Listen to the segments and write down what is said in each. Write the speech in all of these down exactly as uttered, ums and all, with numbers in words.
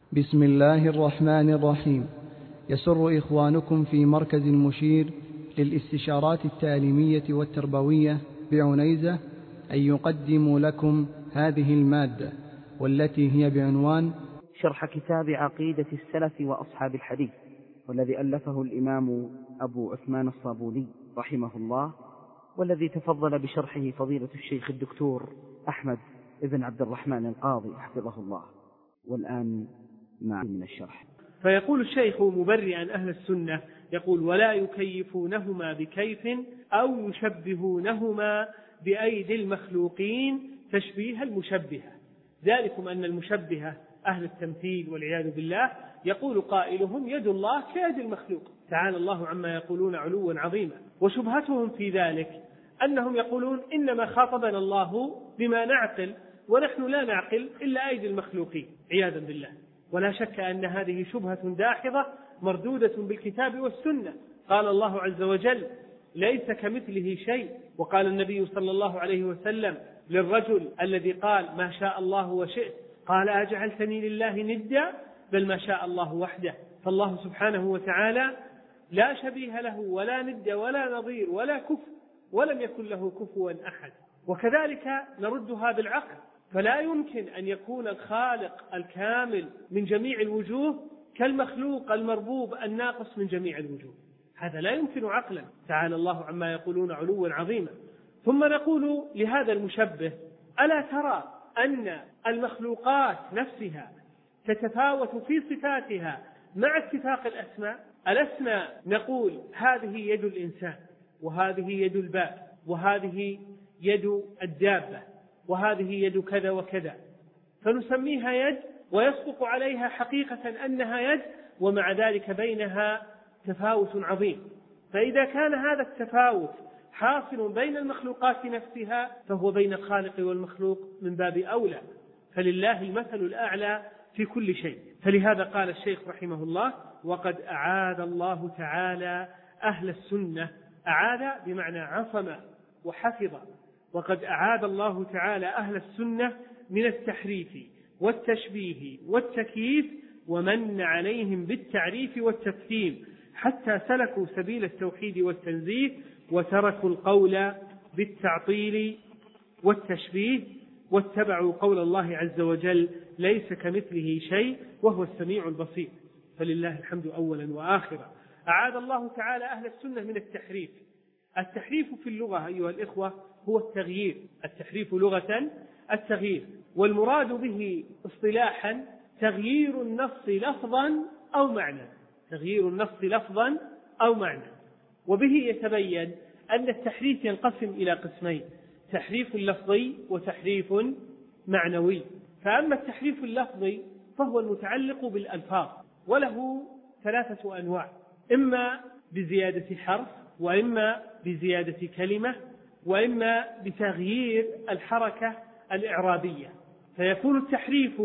بسم الله الرحمن الرحيم. يسر إخوانكم في مركز المشير للاستشارات التعليمية والتربوية بعنيزة أن يقدموا لكم هذه المادة، والتي هي بعنوان شرح كتاب عقيدة السلف وأصحاب الحديث، والذي ألفه الإمام أبو عثمان الصابوني رحمه الله، والذي تفضل بشرحه فضيلة الشيخ الدكتور أحمد بن عبد الرحمن القاضي حفظه الله. والآن مع من الشرح. فيقول الشيخ مبرئا أهل السنة، يقول: ولا يكيفونهما بكيف أو يشبهونهما بأيدي المخلوقين تشبيه المشبهة. ذلكم أن المشبهة أهل التمثيل والعياذ بالله يقول قائلهم: يد الله كيد المخلوق، تعالى الله عما يقولون علوا عظيما. وشبهتهم في ذلك أنهم يقولون: إنما خاطبنا الله بما نعقل، ونحن لا نعقل إلا أيدي المخلوقين، عياذا بالله. ولا شك أن هذه شبهة داحضة مردودة بالكتاب والسنة. قال الله عز وجل: ليس كمثله شيء. وقال النبي صلى الله عليه وسلم للرجل الذي قال: ما شاء الله وشئت، قال: أجعلتني لله ندا؟ بل ما شاء الله وحده. فالله سبحانه وتعالى لا شبيه له ولا ند ولا نظير ولا كفء، ولم يكن له كفوا أحد. وكذلك نردها بالعقل، فلا يمكن أن يكون الخالق الكامل من جميع الوجوه كالمخلوق المربوب الناقص من جميع الوجوه، هذا لا يمكن عقلا، تعالى الله عما يقولون علوا عظيما. ثم نقول لهذا المشبه: ألا ترى أن المخلوقات نفسها تتفاوت في صفاتها مع اتفاق الأسماء؟ الأسماء نقول هذه يد الإنسان، وهذه يد الباب، وهذه يد الدابة، وهذه يد كذا وكذا، فنسميها يد ويصدق عليها حقيقة أنها يد، ومع ذلك بينها تفاوت عظيم. فإذا كان هذا التفاوت حاصل بين المخلوقات نفسها، فهو بين الخالق والمخلوق من باب أولى، فلله المثل الأعلى في كل شيء. فلهذا قال الشيخ رحمه الله: وقد أعاذ الله تعالى أهل السنة، أعاذ بمعنى عصم وحفظ، وقد أعاذ الله تعالى أهل السنة من التحريف والتشبيه والتكييف، ومن عليهم بالتعريف والتفهيم، حتى سلكوا سبيل التوحيد والتنزيه، وتركوا القول بالتعطيل والتشبيه، واتبعوا قول الله عز وجل: ليس كمثله شيء وهو السميع البصير. فلله الحمد أولا وآخرا. أعاذ الله تعالى أهل السنة من التحريف. التحريف في اللغة أيها الإخوة هو التغيير. التحريف لغة التغيير، والمراد به اصطلاحا تغيير النص لفظا أو معنى، تغيير النص لفظا أو معنى. وبه يتبين أن التحريف ينقسم إلى قسمين: تحريف لفظي وتحريف معنوي. فأما التحريف اللفظي فهو المتعلق بالألفاظ، وله ثلاثة أنواع: إما بزيادة حرف، وإما بزيادة كلمة، وإما بتغيير الحركة الإعرابية. فيكون التحريف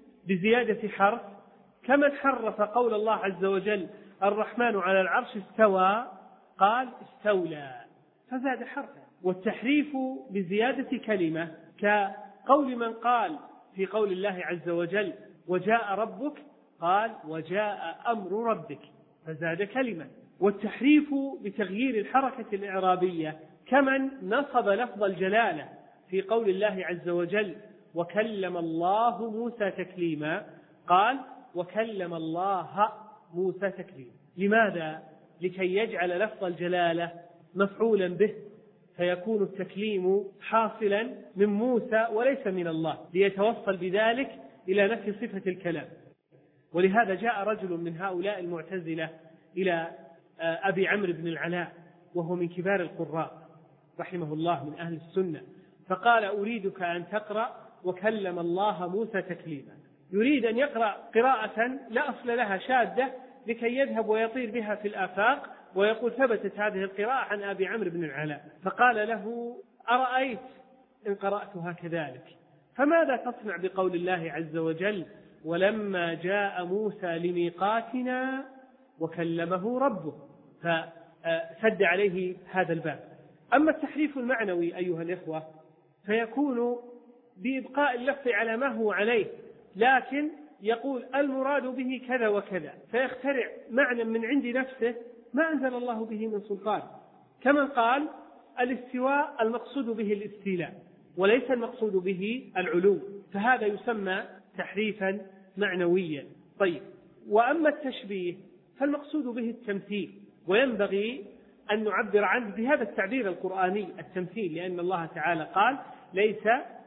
بزيادة حرف كمن حرف قول الله عز وجل: الرحمن على العرش استوى، قال استولى، فزاد حرفا. والتحريف بزيادة كلمة كقول من قال في قول الله عز وجل: وجاء ربك، قال وجاء أمر ربك، فزاد كلمة. والتحريف بتغيير الحركة الإعرابية كمن نصب لفظ الجلالة في قول الله عز وجل: وكلم الله موسى تكليما، قال وكلم الله موسى تكليما. لماذا؟ لكي يجعل لفظ الجلالة مفعولا به، فيكون التكليم حاصلا من موسى وليس من الله، ليتوصل بذلك إلى نفي صفة الكلام. ولهذا جاء رجل من هؤلاء المعتزلة إلى أبي عمرو بن العلاء، وهو من كبار القراء رحمه الله من أهل السنة، فقال: أريدك أن تقرأ وكلم الله موسى تكليما. يريد أن يقرأ قراءة لا أصل لها، شاذة، لكي يذهب ويطير بها في الآفاق ويقول ثبتت هذه القراءة عن أبي عمرو بن العلاء. فقال له: أرأيت إن قرأتها كذلك؟ فماذا تصنع بقول الله عز وجل: ولما جاء موسى لميقاتنا وكلمه ربه؟ فسد عليه هذا الباب. أما التحريف المعنوي أيها الإخوة فيكون بإبقاء اللفظ على ما هو عليه، لكن يقول المراد به كذا وكذا، فيخترع معنى من عند نفسه ما أنزل الله به من سلطان، كمن قال الاستواء المقصود به الاستيلاء وليس المقصود به العلو، فهذا يسمى تحريفا معنويا. طيب، وأما التشبيه فالمقصود به التمثيل، وينبغي أن نعبر عنه بهذا التعبير القرآني التمثيل، لأن الله تعالى قال ليس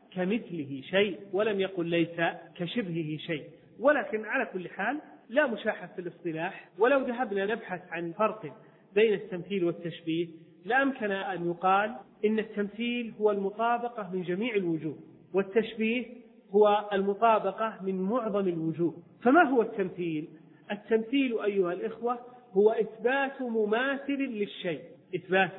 كمثله شيء ولم يقل ليس كشبهه شيء. ولكن على كل حال لا مشاحة في الاصطلاح، ولو ذهبنا نبحث عن فرق بين التمثيل والتشبيه لأمكن أن يقال إن التمثيل هو المطابقة من جميع الوجوه، والتشبيه هو المطابقة من معظم الوجوه. فما هو التمثيل؟ التمثيل أيها الإخوة هو إثبات مماثل للشيء، إثبات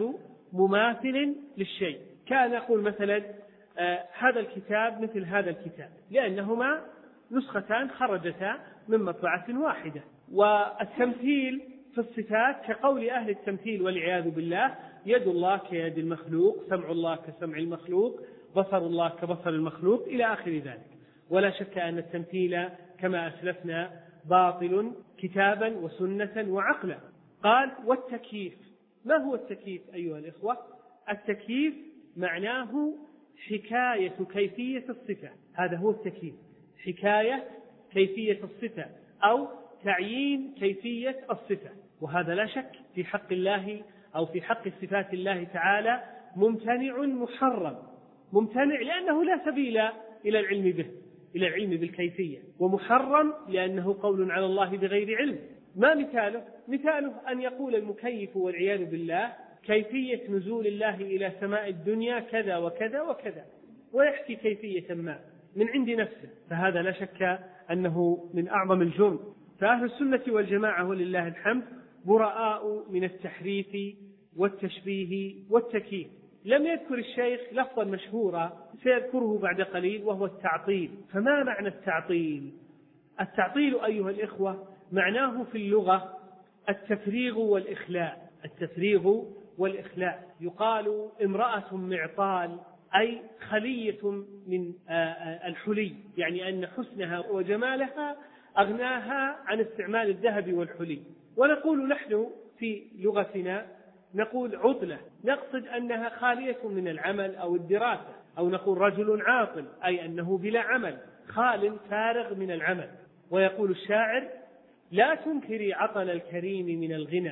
مماثل للشيء. كان يقول مثلا آه هذا الكتاب مثل هذا الكتاب، لأنهما نسختان خرجتا من مطبعة واحدة. والتمثيل في الصفات كقول أهل التمثيل والعياذ بالله يد الله كيد المخلوق، سمع الله كسمع المخلوق، بصر الله كبصر المخلوق، إلى آخر ذلك. ولا شك أن التمثيل كما أسلفنا باطل كتابا وسنة وعقلا. قال والتكييف. ما هو التكييف أيها الإخوة؟ التكييف معناه حكاية كيفية الصفة، هذا هو التكييف، حكاية كيفية الصفة أو تعيين كيفية الصفة. وهذا لا شك في حق الله أو في حق صفات الله تعالى ممتنع محرم، ممتنع لأنه لا سبيل إلى العلم به، إلى العلم بالكيفية، ومحرم لأنه قول على الله بغير علم. ما مثاله؟ مثاله أن يقول المكيف والعياذ بالله كيفية نزول الله إلى سماء الدنيا كذا وكذا وكذا، ويحكي كيفية ما من عند نفسه، فهذا لا شك أنه من أعظم الجرم. فأهل السنة والجماعة ولله الحمد براء من التحريف والتشبيه والتكييف. لم يذكر الشيخ لفظا مشهورا سيذكره بعد قليل وهو التعطيل. فما معنى التعطيل؟ التعطيل أيها الإخوة معناه في اللغة التفريغ والإخلاء، التفريغ والإخلاء. يقال امرأة معطال أي خلية من الحلي، يعني أن حسنها وجمالها أغناها عن استعمال الذهب والحلي. ونقول نحن في لغتنا نقول عطلة، نقصد أنها خالية من العمل أو الدراسة، أو نقول رجل عاطل أي أنه بلا عمل، خال فارغ من العمل. ويقول الشاعر لا تنكري عطل الكريم من الغنى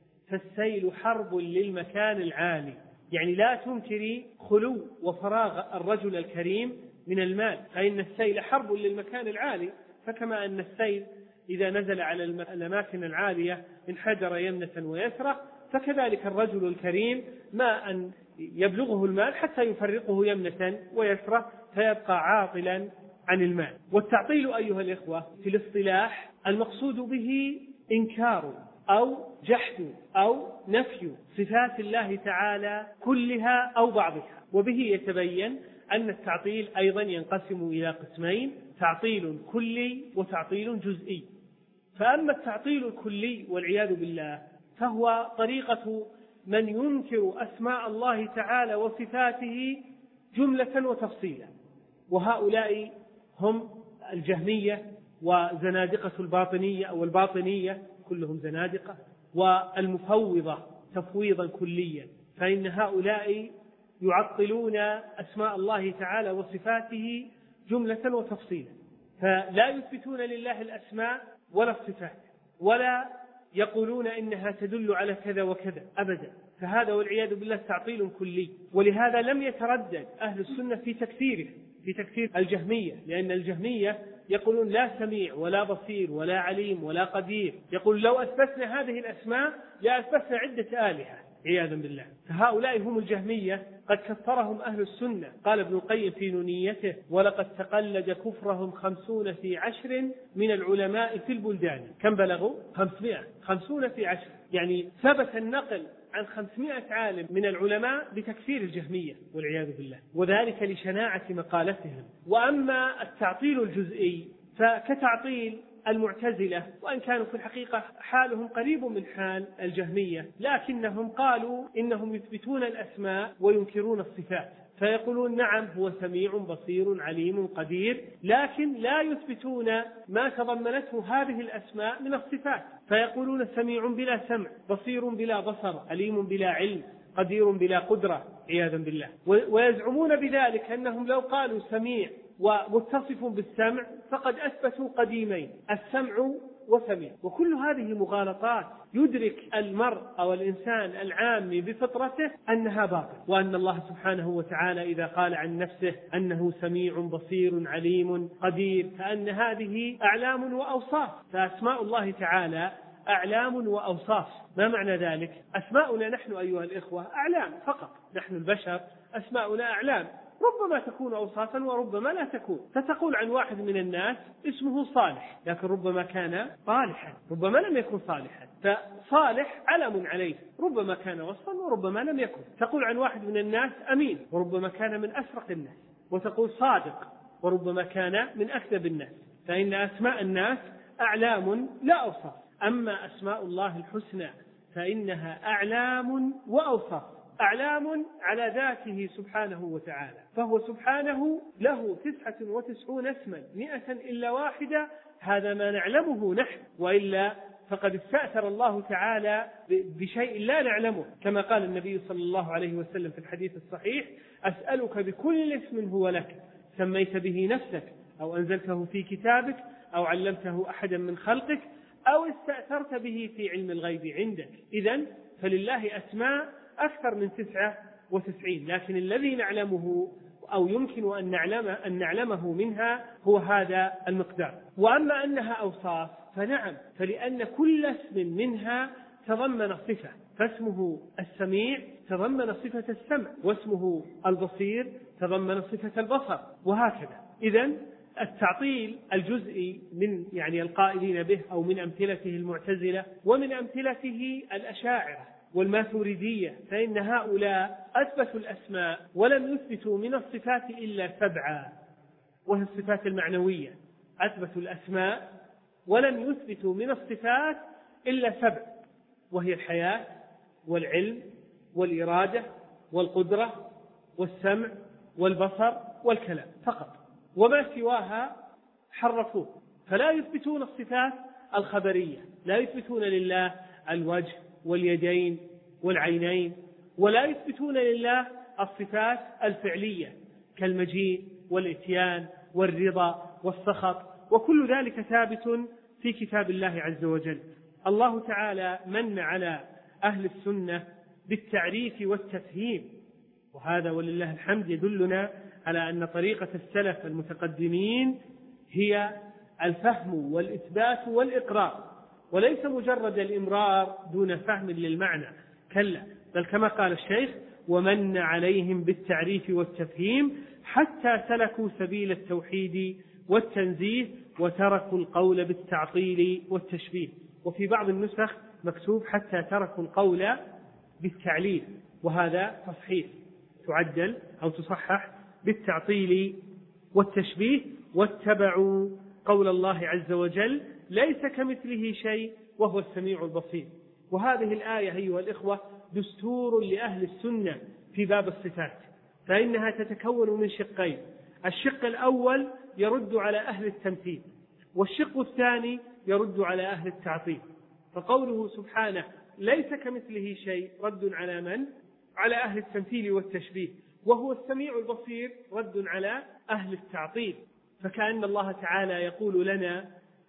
فالسيل حرب للمكان العالي، يعني لا تنكري خلو وفراغ الرجل الكريم من المال، فإن السيل حرب للمكان العالي. فكما أن السيل إذا نزل على الأماكن العالية انحدر يمنة ويسرة، فكذلك الرجل الكريم ما أن يبلغه المال حتى يفرقه يمنة ويسرة فيبقى عاطلا عن المال. والتعطيل أيها الإخوة في الاصطلاح المقصود به إنكار أو جحد أو نفي صفات الله تعالى كلها أو بعضها. وبه يتبين أن التعطيل أيضا ينقسم إلى قسمين: تعطيل كلي وتعطيل جزئي. فأما التعطيل الكلي والعياذ بالله فهو طريقة من ينكر أسماء الله تعالى وصفاته جملة وتفصيلا، وهؤلاء هم الجهمية وزنادقة الباطنية أو الباطنية كلهم زنادقة، والمفوضة تفويضا كليا، فإن هؤلاء يعطلون أسماء الله تعالى وصفاته جملة وتفصيلا، فلا يثبتون لله الأسماء ولا الصفات، ولا يقولون إنها تدل على كذا وكذا أبدا. فهذا والعياذ بالله تعطيل كلي. ولهذا لم يتردد أهل السنة في تكفيره، في تكفير الجهمية، لأن الجهمية يقولون لا سميع ولا بصير ولا عليم ولا قدير، يقول لو أثبتنا هذه الأسماء لأثبتنا عدة آلهة عياذا بالله. فهؤلاء هم الجهمية، قد كفرهم أهل السنة. قال ابن القيم في نونيته: ولقد تقلد كفرهم خمسون في عشر من العلماء في البلدان. كم بلغوا؟ خمسمائة، خمسون في عشر، يعني ثبت النقل عن خمسمائة عالم من العلماء بتكفير الجهمية والعياذ بالله، وذلك لشناعة مقالتهم. وأما التعطيل الجزئي فكتعطيل المعتزلة، وإن كانوا في الحقيقة حالهم قريب من حال الجهمية، لكنهم قالوا إنهم يثبتون الأسماء وينكرون الصفات، فيقولون نعم هو سميع بصير عليم قدير، لكن لا يثبتون ما تضمنته هذه الأسماء من الصفات، فيقولون سميع بلا سمع، بصير بلا بصر، عليم بلا علم، قدير بلا قدرة عياذا بالله. ويزعمون بذلك أنهم لو قالوا سميع ومتصف بالسمع فقد أثبتوا قديمين، السمع وسميع. وكل هذه مغالطات يدرك المرء أو الإنسان العامي بفطرته أنها باطل، وأن الله سبحانه وتعالى إذا قال عن نفسه أنه سميع بصير عليم قدير فأن هذه أعلام وأوصاف، فأسماء الله تعالى أعلام وأوصاف. ما معنى ذلك؟ أسماؤنا نحن أيها الإخوة أعلام فقط، نحن البشر أسماؤنا أعلام، ربما تكون أوصافا وربما لا تكون. فتقول عن واحد من الناس اسمه صالح، لكن ربما كان صالحا، ربما لم يكن صالحا، فصالح علم عليه، ربما كان وصفا وربما لم يكن. تقول عن واحد من الناس أمين، وربما كان من أسرق الناس. وتقول صادق، وربما كان من أكذب الناس. فإن أسماء الناس أعلام لا أوصاف. أما أسماء الله الحسنى فإنها أعلام وأوصاف. أعلام على ذاته سبحانه وتعالى، فهو سبحانه له تسعة وتسعون اسما مئة إلا واحدة، هذا ما نعلمه نحن، وإلا فقد استأثر الله تعالى بشيء لا نعلمه، كما قال النبي صلى الله عليه وسلم في الحديث الصحيح: أسألك بكل اسم هو لك سميت به نفسك أو أنزلته في كتابك أو علمته أحدا من خلقك أو استأثرت به في علم الغيب عندك. إذن فلله أسماء أكثر من تسعة وتسعين، لكن الذي نعلمه أو يمكن أن نعلم أن نعلمه منها هو هذا المقدار. وأما أنها أوصاف فنعم، فلأن كل اسم منها تضمن صفة، فاسمه السميع تضمن صفة السمع، واسمه البصير تضمن صفة البصر، وهكذا. إذن التعطيل الجزئي من يعني القائلين به أو من أمثلته المعتزلة ومن أمثلته الأشاعرة والماتريدية، فإن هؤلاء أثبتوا الأسماء ولم يثبتوا من الصفات إلا سبعة، وهي الصفات المعنوية. أثبتوا الأسماء ولم يثبتوا من الصفات إلا سبع، وهي الحياة والعلم والإرادة والقدرة والسمع والبصر والكلام فقط، وما سواها حرفوه. فلا يثبتون الصفات الخبرية، لا يثبتون لله الوجه واليدين والعينين، ولا يثبتون لله الصفات الفعلية كالمجيء والإتيان والرضا والسخط، وكل ذلك ثابت في كتاب الله عز وجل. الله تعالى من على أهل السنة بالتعريف والتفهيم، وهذا ولله الحمد يدلنا على أن طريقة السلف المتقدمين هي الفهم والإثبات والإقرار، وليس مجرد الإمرار دون فهم للمعنى، كلا، بل كما قال الشيخ: ومن عليهم بالتعريف والتفهيم حتى سلكوا سبيل التوحيد والتنزيه وتركوا القول بالتعطيل والتشبيه. وفي بعض النسخ مكتوب حتى تركوا القول بالتعليل، وهذا تصحيح، تعدل أو تصحح بالتعطيل والتشبيه، واتبعوا قول الله عز وجل: ليس كمثله شيء وهو السميع البصير. وهذه الآية أيها الإخوة دستور لأهل السنة في باب الصفات، فإنها تتكون من شقين: الشق الأول يرد على أهل التمثيل، والشق الثاني يرد على أهل التعطيل. فقوله سبحانه ليس كمثله شيء رد على من؟ على أهل التمثيل والتشبيه، وهو السميع البصير رد على أهل التعطيل. فكأن الله تعالى يقول لنا: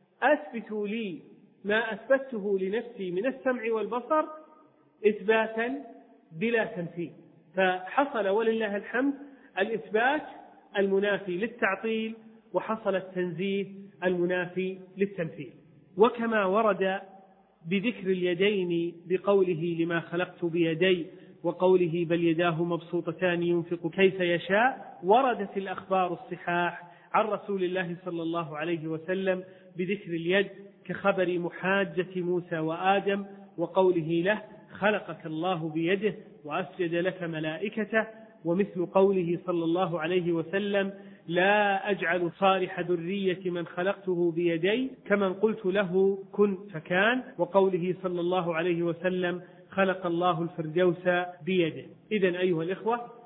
أثبتوا لي ما أثبته لنفسي من السمع والبصر إثباتا بلا تمثيل. فحصل ولله الحمد الإثبات المنافي للتعطيل، وحصل التنزيه المنافي للتمثيل. وكما ورد بذكر اليدين بقوله: لما خلقت بيدي، وقوله: بل يداه مبسوطتان ينفق كيف يشاء، وردت الأخبار الصحاح عن رسول الله صلى الله عليه وسلم بذكر اليد كخبر محاجة موسى وآدم، وقوله له: خلقك الله بيده وأسجد لك ملائكته، ومثل قوله صلى الله عليه وسلم: لا أجعل صالح ذرية من خلقته بيدي كمن قلت له كن فكان، وقوله صلى الله عليه وسلم: خلق الله الفردوس بيده. إذن أيها الإخوة،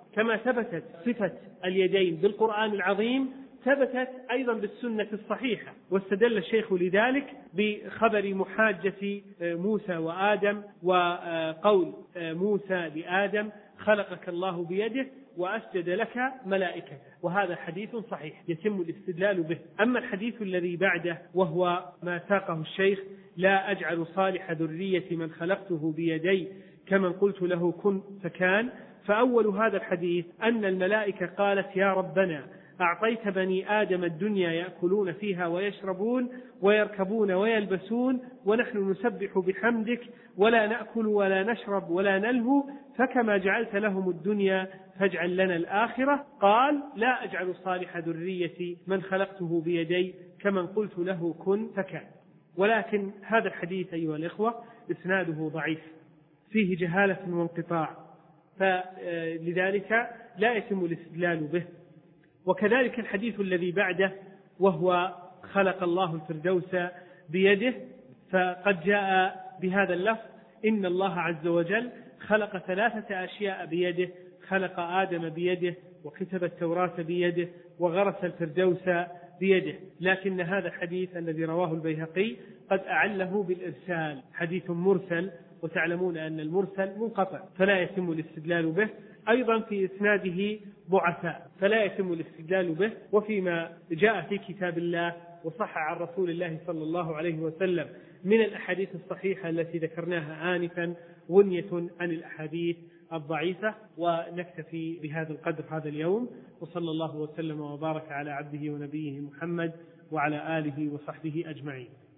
كما ثبتت صفة اليدين بالقرآن العظيم ثبتت أيضا بالسنة الصحيحة. واستدل الشيخ لذلك بخبر محاجة موسى وآدم وقول موسى لآدم خلقك الله بيده وأسجد لك ملائكته، وهذا حديث صحيح يتم الاستدلال به. أما الحديث الذي بعده وهو ما ساقه الشيخ لا أجعل صالح ذرية من خلقته بيدي كمن قلت له كن فكان، فأول هذا الحديث أن الملائكة قالت يا ربنا أعطيت بني آدم الدنيا يأكلون فيها ويشربون ويركبون ويلبسون ونحن نسبح بحمدك ولا نأكل ولا نشرب ولا نلهو، فكما جعلت لهم الدنيا فاجعل لنا الآخرة. قال لا أجعل صالح ذريتي من خلقته بيدي كمن قلت له كن فكان. ولكن هذا الحديث أيها الإخوة إسناده ضعيف فيه جهالة وانقطاع، فلذلك لا يتم الاستدلال به. وكذلك الحديث الذي بعده وهو خلق الله الفردوس بيده، فقد جاء بهذا اللفظ إن الله عز وجل خلق ثلاثة أشياء بيده، خلق آدم بيده وكتب التوراة بيده وغرس الفردوس بيده، لكن هذا الحديث الذي رواه البيهقي قد أعله بالإرسال، حديث مرسل، وتعلمون أن المرسل منقطع فلا يتم الاستدلال به. أيضا في إسناده ضعفاء فلا يتم الاستدلال به. وفيما جاء في كتاب الله وصح عن رسول الله صلى الله عليه وسلم من الأحاديث الصحيحة التي ذكرناها آنفا غنية عن الأحاديث الضعيفة. ونكتفي بهذا القدر هذا اليوم، وصلى الله وسلم وبارك على عبده ونبيه محمد وعلى آله وصحبه أجمعين.